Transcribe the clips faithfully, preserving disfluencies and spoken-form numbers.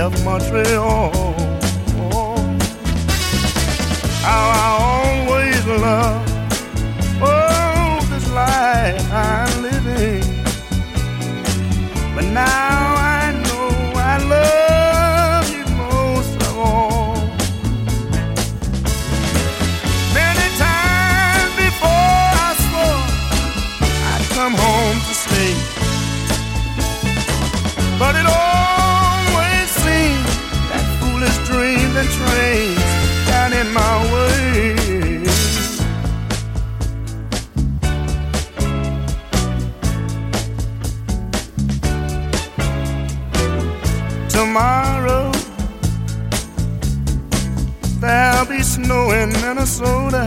of Montreal. How I always love, oh, this life I'm living. But now I know I love you most of all. Many times before I swore I'd come home to stay, but it always seemed that foolish dream that trains got in my way. Tomorrow there'll be snow in Minnesota.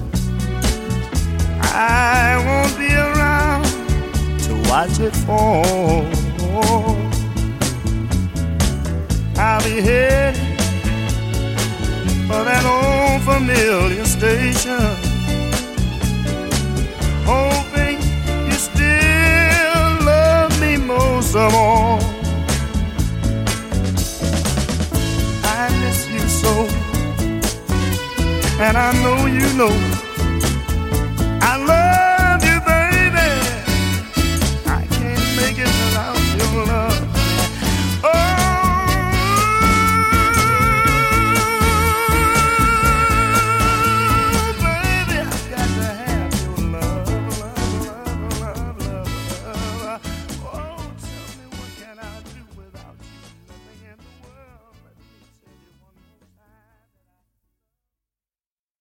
I won't be around to watch it fall. I'll be headed for that old familiar station, hoping you still love me most of all. I miss you so, and I know you know I love